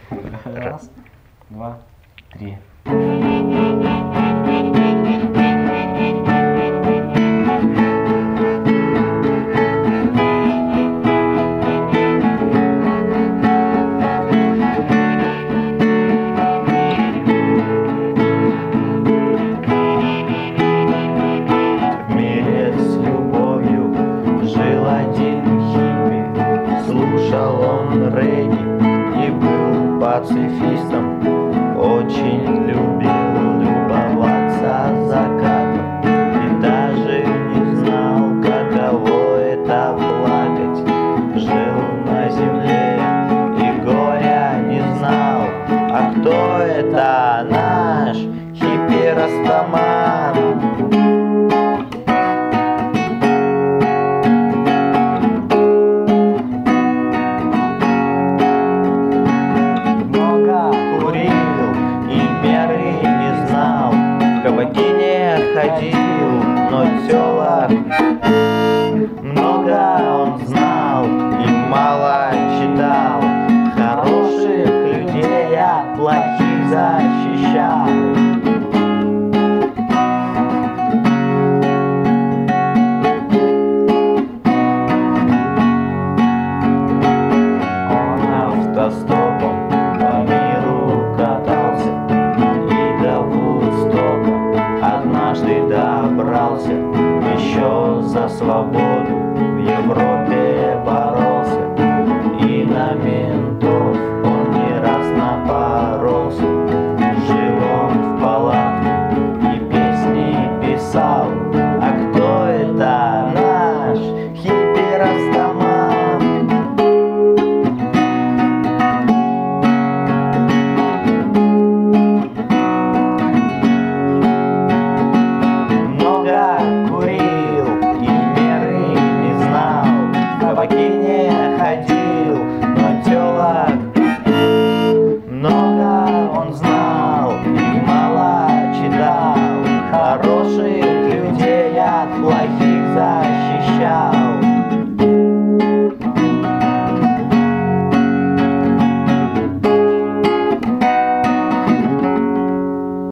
Раз, два, три. В мире с любовью жил один хиппи. Слушал он регги и был пацифистом. Очень любил любоваться закатом и даже не знал, каково это плакать. Жил на земле и горя не знал. А кто это наш хиппи-растаман? Много курил и меры не знал, в кабаки не ходил, но тёлок много он знал и мало читал. Хороших людей от плохих защищал.